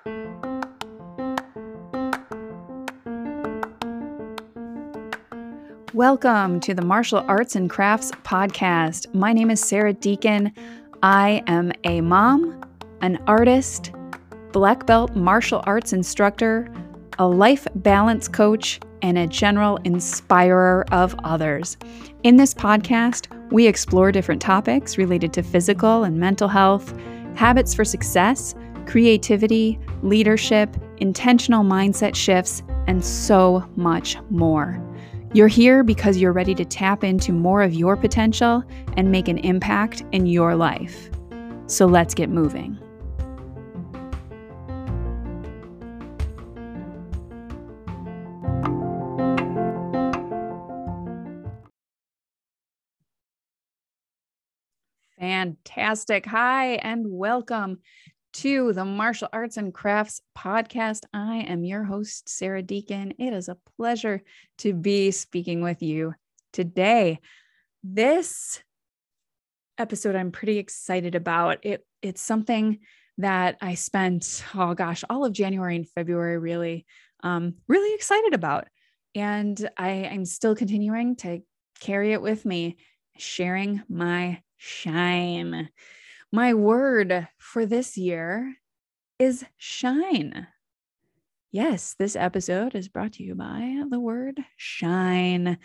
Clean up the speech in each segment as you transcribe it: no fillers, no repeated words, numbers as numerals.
Welcome to the Martial Arts and Crafts podcast. My name is Sarah Deacon. I am a mom, an artist, black belt martial arts instructor, a life balance coach, and a general inspirer of others. In this podcast, we explore different topics related to physical and mental health, habits for success, creativity, leadership, intentional mindset shifts, and so much more. You're here because you're ready to tap into more of your potential and make an impact in your life. So let's get moving. Fantastic. Hi, and welcome to the Martial Arts and Crafts podcast. I am your host, Sarah Deacon. It is a pleasure to be speaking with you today. This episode I'm pretty excited about. It's something that I spent, all of January and February really excited about. And I'm still continuing to carry it with me, sharing my shine. My word for this year is shine. Yes, this episode is brought to you by the word shine.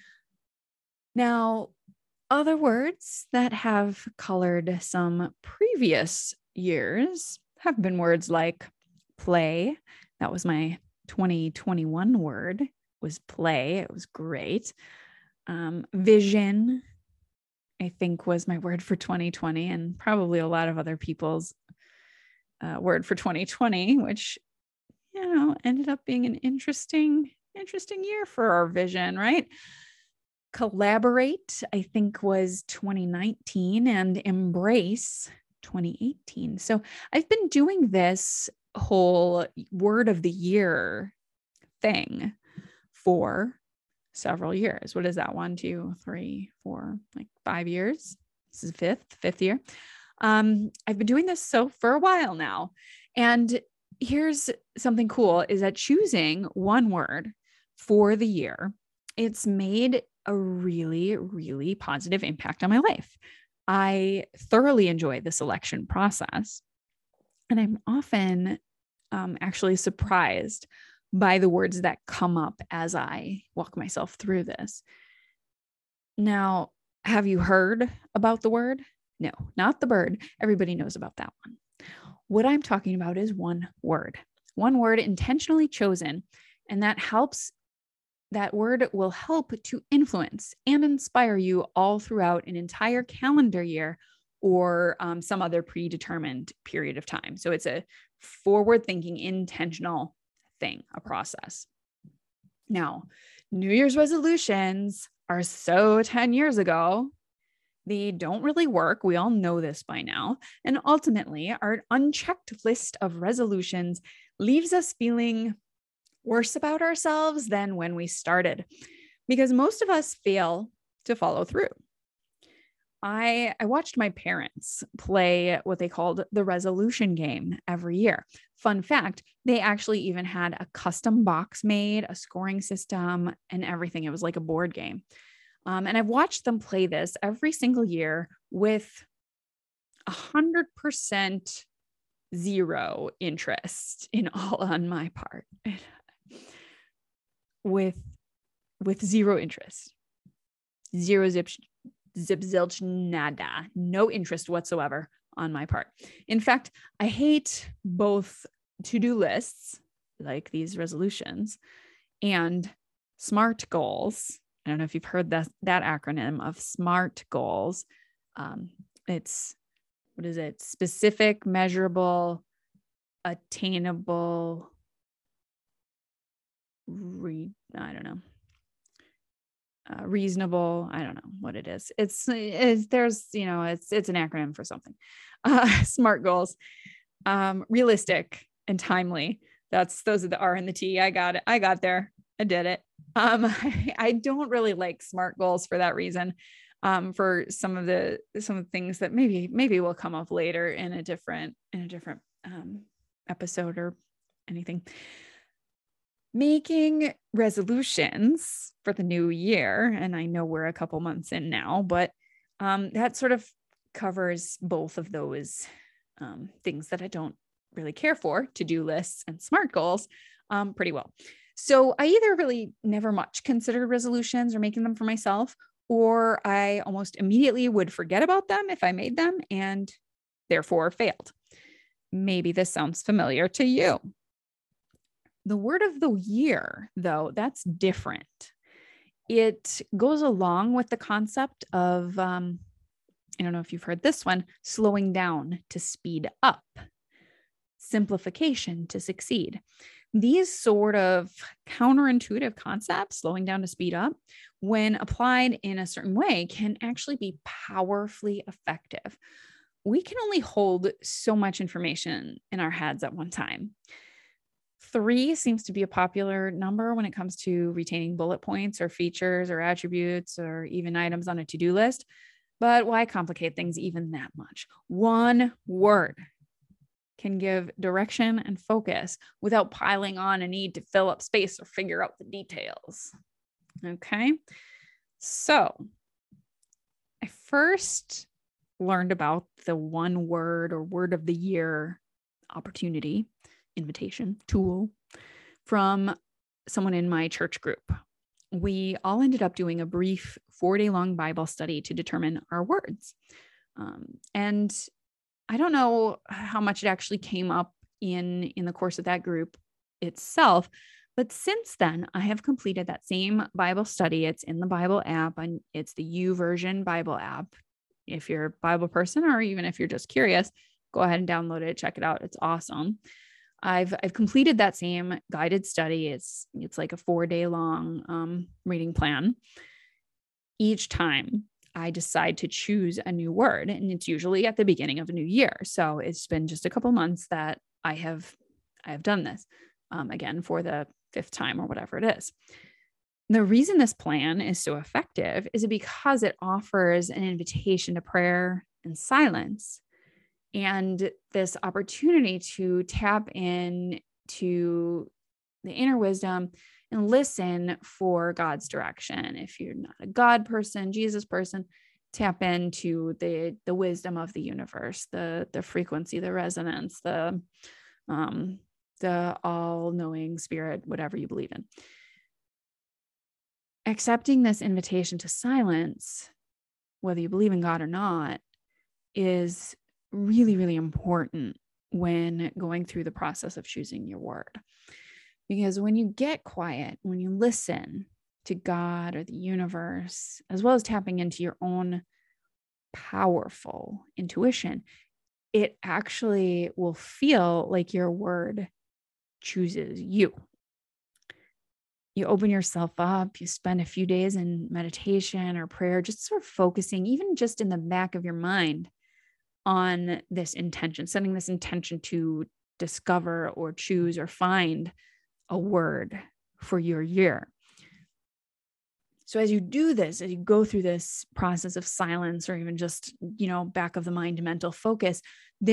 Now, other words that have colored some previous years have been words like play. That was my 2021 word, was play. It was great. Vision, I think, was my word for 2020, and probably a lot of other people's word for 2020, which, ended up being an interesting year for our vision, right? Collaborate, I think, was 2019, and embrace 2018. So I've been doing this whole word of the year thing for several years. What is that? 1, 2, 3, 4, 5 years. This is fifth year. I've been doing this for a while now. And here's something cool is that choosing one word for the year, it's made a really, really positive impact on my life. I thoroughly enjoy the selection process. And I'm often actually surprised by the words that come up as I walk myself through this. Now, have you heard about the word? No, not the bird. Everybody knows about that one. What I'm talking about is one word intentionally chosen, and that word will help to influence and inspire you all throughout an entire calendar year or some other predetermined period of time. So it's a forward-thinking, intentional thing, a process. Now, New Year's resolutions are so 10 years ago, they don't really work. We all know this by now. And ultimately, our unchecked list of resolutions leaves us feeling worse about ourselves than when we started, because most of us fail to follow through. I watched my parents play what they called the resolution game every year. Fun fact, they actually even had a custom box made, a scoring system, and everything. It was like a board game. And I've watched them play this every single year with 100% zero interest on my part. With zero interest, zero zip zilch nada, no interest whatsoever on my part. In fact, I hate both to-do lists, like these resolutions, and SMART goals. I don't know if you've heard that acronym of SMART goals. It's, what is it? Specific, measurable, attainable, reasonable. I don't know what it is. It's an acronym for something. SMART goals, realistic and timely. Those are the R and the T. I got it. I got there. I did it. I don't really like SMART goals for that reason. For some of the things that maybe will come up later in a different episode or anything. Making resolutions for the new year, and I know we're a couple months in now, but that sort of covers both of those things that I don't really care for, to-do lists and SMART goals, pretty well. So I either really never much considered resolutions or making them for myself, or I almost immediately would forget about them if I made them and therefore failed. Maybe this sounds familiar to you. The word of the year, though, that's different. It goes along with the concept of, I don't know if you've heard this one, slowing down to speed up, simplification to succeed. These sort of counterintuitive concepts, slowing down to speed up, when applied in a certain way, can actually be powerfully effective. We can only hold so much information in our heads at one time. 3 seems to be a popular number when it comes to retaining bullet points or features or attributes or even items on a to-do list. But why complicate things even that much? One word can give direction and focus without piling on a need to fill up space or figure out the details. Okay. So I first learned about the one word or word of the year opportunity, invitation, tool from someone in my church group. We all ended up doing a brief 4-day-long Bible study to determine our words. And I don't know how much it actually came up in the course of that group itself, but since then I have completed that same Bible study. It's in the Bible app, and it's the YouVersion Bible app. If you're a Bible person, or even if you're just curious, go ahead and download it, check it out. It's awesome. I've completed that same guided study. It's like a 4-day-long reading plan. Each time I decide to choose a new word, and it's usually at the beginning of a new year. So it's been just a couple months that I have done this again for the 5th time or whatever it is. The reason this plan is so effective is because it offers an invitation to prayer and silence, and this opportunity to tap in to the inner wisdom and listen for God's direction. If you're not a God person, Jesus person, tap into the wisdom of the universe, the frequency, the resonance, the all-knowing spirit, whatever you believe in. Accepting this invitation to silence, whether you believe in God or not, is really, really important when going through the process of choosing your word. Because when you get quiet, when you listen to God or the universe, as well as tapping into your own powerful intuition, it actually will feel like your word chooses you. You open yourself up, you spend a few days in meditation or prayer, just sort of focusing, even just in the back of your mind, on this intention, setting this intention to discover or choose or find a word for your year. So as you do this, as you go through this process of silence, or even just, back of the mind mental focus,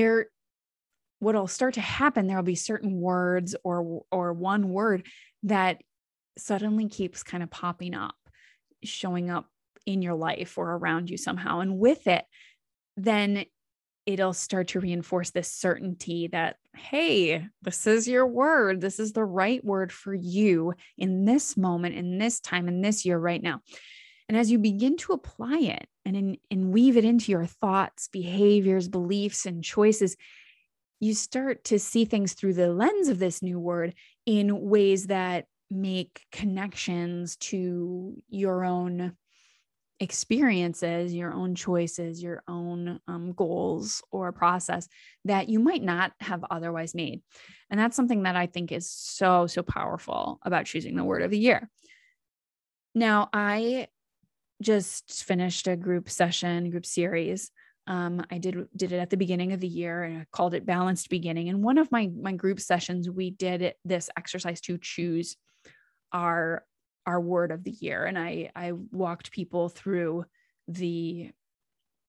what'll start to happen, there'll be certain words or one word that suddenly keeps kind of popping up, showing up in your life or around you somehow. And with it, then it'll start to reinforce this certainty that, hey, this is your word. This is the right word for you in this moment, in this time, in this year right now. And as you begin to apply it and weave it into your thoughts, behaviors, beliefs, and choices, you start to see things through the lens of this new word in ways that make connections to your own experiences, your own choices, your own goals or process that you might not have otherwise made. And that's something that I think is so, so powerful about choosing the word of the year. Now, I just finished a group series. I did it at the beginning of the year, and I called it Balanced Beginning. And one of my group sessions, we did this exercise to choose our word of the year. And I walked people through the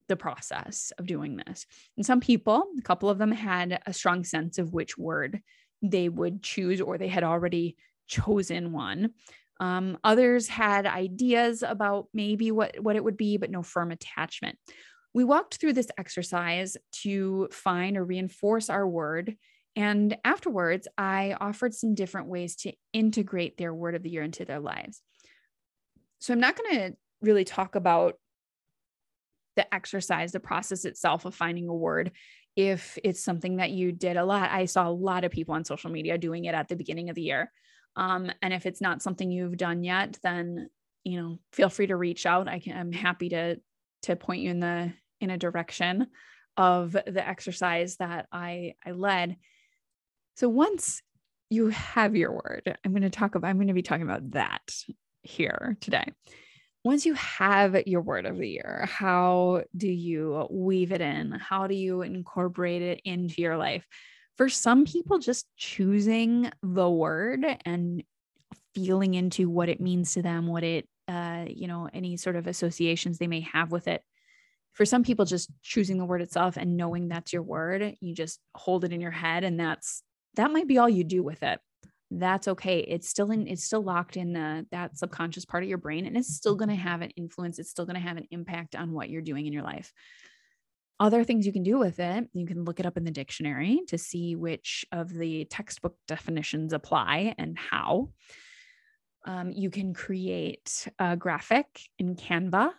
the process of doing this. And some people, a couple of them had a strong sense of which word they would choose, or they had already chosen one. Others had ideas about maybe what it would be, but no firm attachment. We walked through this exercise to find or reinforce our word. And afterwards, I offered some different ways to integrate their word of the year into their lives. So I'm not going to really talk about the exercise, the process itself of finding a word. If it's something that you did a lot, I saw a lot of people on social media doing it at the beginning of the year. And if it's not something you've done yet, then, feel free to reach out. I'm happy to point you in a direction of the exercise that I led. So once you have your word, I'm going to be talking about that here today. Once you have your word of the year, how do you weave it in? How do you incorporate it into your life? For some people, just choosing the word and feeling into what it means to them, what it, any sort of associations they may have with it. For some people, just choosing the word itself and knowing that's your word, you just hold it in your head, and that might be all you do with it. That's okay. It's still locked in that subconscious part of your brain, and it's still going to have an influence. It's still going to have an impact on what you're doing in your life. Other things you can do with it, you can look it up in the dictionary to see which of the textbook definitions apply and how. You can create a graphic in canva.com,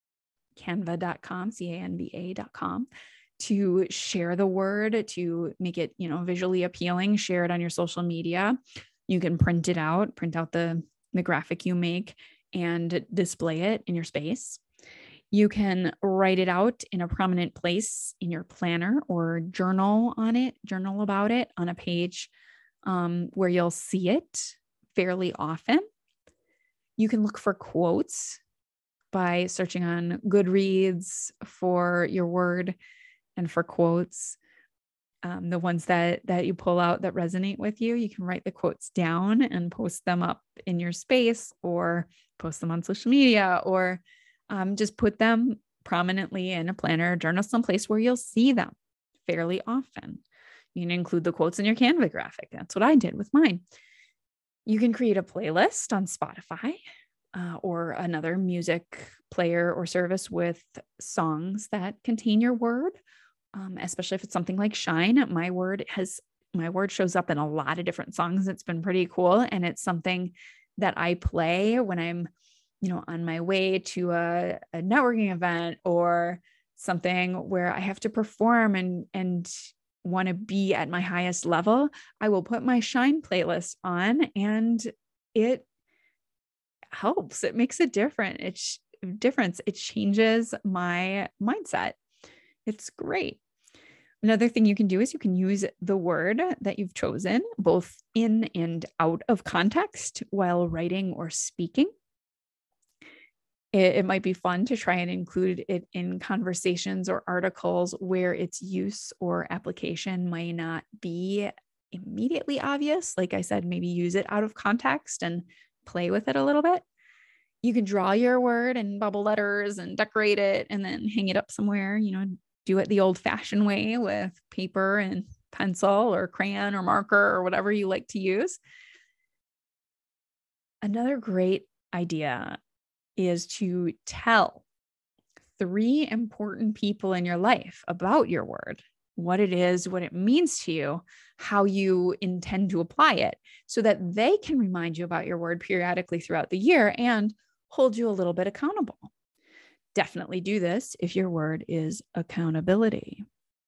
canva.com, to share the word, to make it, visually appealing, share it on your social media. You can print out the graphic you make and display it in your space. You can write it out in a prominent place in your planner, or journal about it on a page where you'll see it fairly often. You can look for quotes by searching on Goodreads for your word and for quotes. The ones that you pull out that resonate with you, you can write the quotes down and post them up in your space, or post them on social media, or just put them prominently in a planner or journal someplace where you'll see them fairly often. You can include the quotes in your Canva graphic. That's what I did with mine. You can create a playlist on Spotify or another music player or service with songs that contain your word, especially if it's something like Shine. My word shows up in a lot of different songs. It's been pretty cool. And it's something that I play when I'm, on my way to a networking event, or something where I have to perform and want to be at my highest level. I will put my Shine playlist on, and it helps. It makes a difference. It changes my mindset. It's great. Another thing you can do is you can use the word that you've chosen both in and out of context while writing or speaking. It might be fun to try and include it in conversations or articles where its use or application might not be immediately obvious. Like I said, maybe use it out of context and play with it a little bit. You can draw your word in bubble letters and decorate it and then hang it up somewhere, do it the old fashioned way with paper and pencil or crayon or marker or whatever you like to use. Another great idea is to tell 3 important people in your life about your word, what it is, what it means to you, how you intend to apply it, so that they can remind you about your word periodically throughout the year and hold you a little bit accountable. Definitely do this if your word is accountability.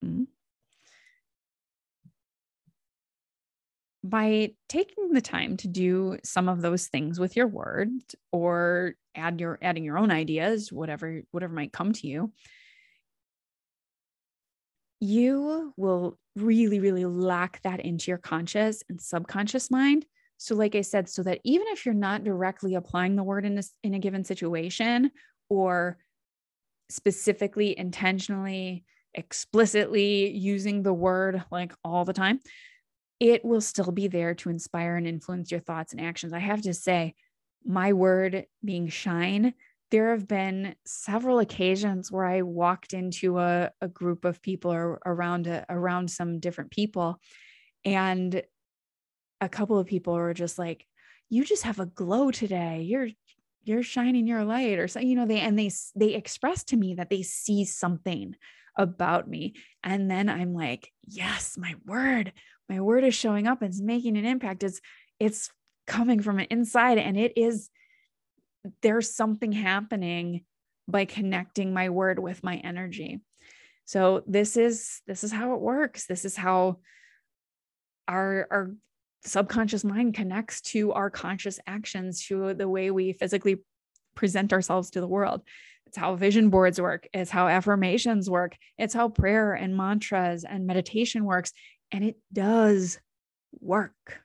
By taking the time to do some of those things with your word, or adding your own ideas, whatever might come to you, you will really, really lock that into your conscious and subconscious mind. So like I said, so that even if you're not directly applying the word in a given situation, or specifically, intentionally, explicitly using the word like all the time, it will still be there to inspire and influence your thoughts and actions. I have to say, my word being Shine, there have been several occasions where I walked into a group of people or around some different people, and a couple of people were just like, "You just have a glow today. You're shining your light," or so, they express to me that they see something about me. And then I'm like, yes, my word is showing up. It's making an impact. It's coming from inside, and there's something happening by connecting my word with my energy. So this is how it works. This is how our subconscious mind connects to our conscious actions, to the way we physically present ourselves to the world. It's how vision boards work. It's how affirmations work. It's how prayer and mantras and meditation works. And it does work.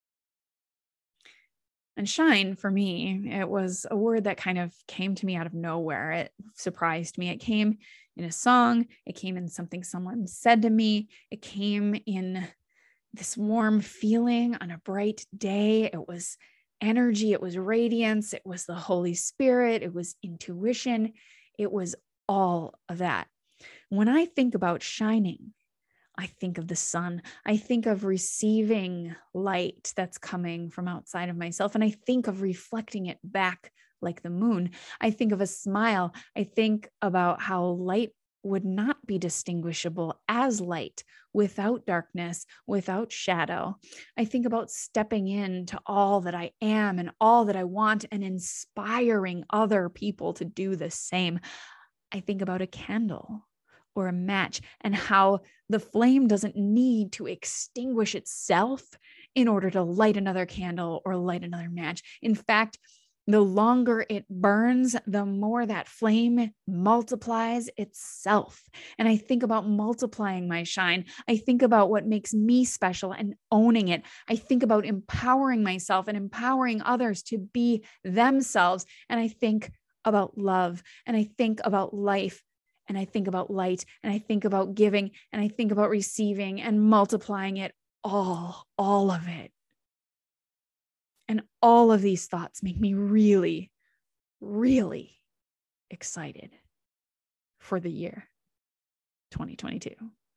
And shine, for me, it was a word that kind of came to me out of nowhere. It surprised me. It came in a song. It came in something someone said to me. It came in this warm feeling on a bright day. It was energy. It was radiance. It was the Holy Spirit. It was intuition. It was all of that. When I think about shining, I think of the sun. I think of receiving light that's coming from outside of myself. And I think of reflecting it back like the moon. I think of a smile. I think about how light would not be distinguishable as light without darkness, without shadow. I think about stepping into all that I am and all that I want and inspiring other people to do the same. I think about a candle or a match and how the flame doesn't need to extinguish itself in order to light another candle or light another match. In fact, the longer it burns, the more that flame multiplies itself. And I think about multiplying my shine. I think about what makes me special and owning it. I think about empowering myself and empowering others to be themselves. And I think about love, and I think about life, and I think about light, and I think about giving, and I think about receiving and multiplying it all of it. And all of these thoughts make me really, really excited for the year 2022.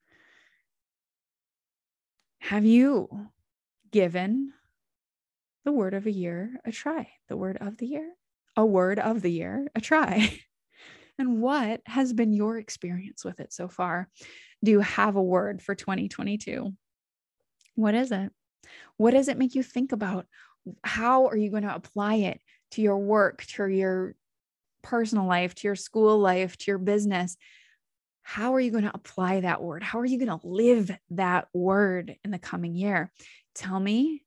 Have you given the word of the year a try? The word of the year? A word of the year, a try. And what has been your experience with it so far? Do you have a word for 2022? What is it? What does it make you think about? How are you going to apply it to your work, to your personal life, to your school life, to your business? How are you going to apply that word? How are you going to live that word in the coming year? Tell me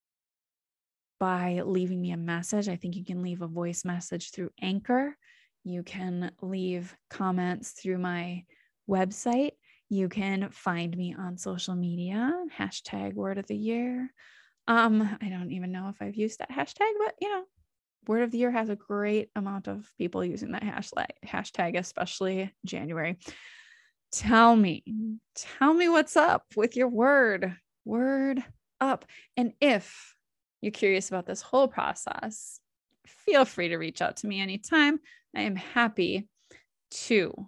by leaving me a message. I think you can leave a voice message through Anchor. You can leave comments through my website. You can find me on social media, #word of the year. I don't even know if I've used that hashtag, but word of the year has a great amount of people using that hashtag, especially January. Tell me what's up with your word up. And if you're curious about this whole process, feel free to reach out to me anytime. I am happy to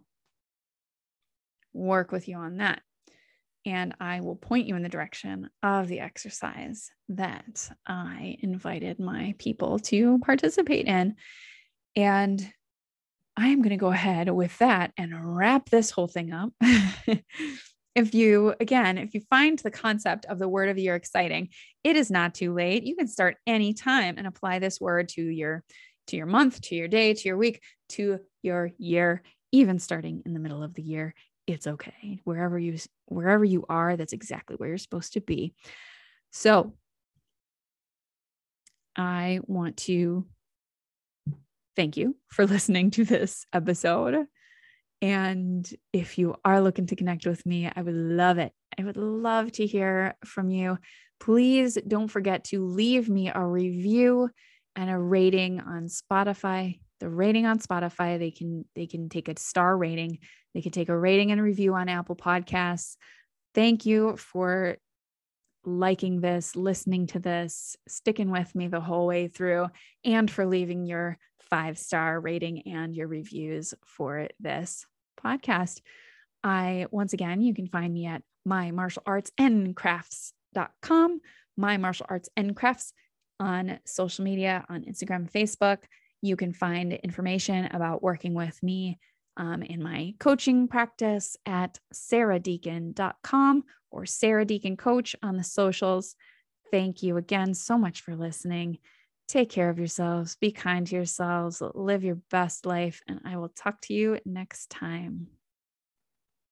work with you on that. And I will point you in the direction of the exercise that I invited my people to participate in. And I am going to go ahead with that and wrap this whole thing up. If you find the concept of the word of the year exciting, it is not too late. You can start anytime and apply this word to your month, to your day, to your week, to your year, even starting in the middle of the year. It's okay. Wherever you are, that's exactly where you're supposed to be. So I want to thank you for listening to this episode. And if you are looking to connect with me, I would love it. I would love to hear from you. Please don't forget to leave me a review and a rating on Spotify. The rating on Spotify, they can take a star rating. They can take a rating and a review on Apple Podcasts. Thank you for liking this, listening to this, sticking with me the whole way through, and for leaving your 5-star rating and your reviews for this podcast. Once again, you can find me at mymartialartsandcrafts.com, My Martial Arts and Crafts on social media, on Instagram, Facebook. You can find information about working with me in my coaching practice at sarahdeacon.com or Sarah Deacon Coach on the socials. Thank you again so much for listening. Take care of yourselves, be kind to yourselves, live your best life, and I will talk to you next time.